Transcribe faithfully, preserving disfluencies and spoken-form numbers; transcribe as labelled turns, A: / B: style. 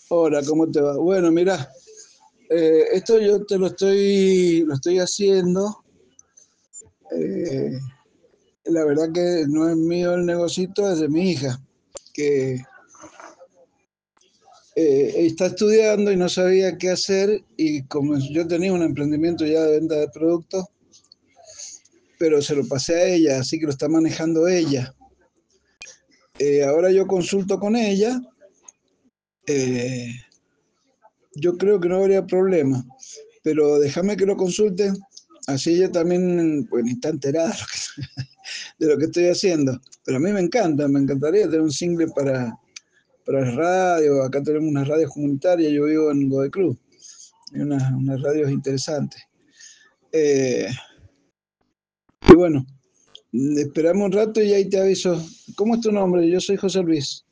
A: Hola, ¿cómo te va? Bueno, mira, eh, esto yo te lo estoy, lo estoy haciendo. eh, la verdad que no es mío el negocito, es de mi hija, que eh, está estudiando y no sabía qué hacer y como yo tenía un emprendimiento ya de venta de productos, pero se lo pasé a ella, así que lo está manejando ella. Eh, ahora yo consulto con ella. eh, yo creo que no habría problema, pero déjame que lo consulte, así ella también, bueno, está enterada de lo que, de lo que estoy haciendo. Pero a mí me encanta, me encantaría tener un single para, para la radio. Acá tenemos unas radios comunitarias, yo vivo en Godoy Cruz, hay unas, unas radios interesantes. Eh, y bueno, esperamos un rato y ahí te aviso. ¿Cómo es tu nombre? Yo soy José Luis.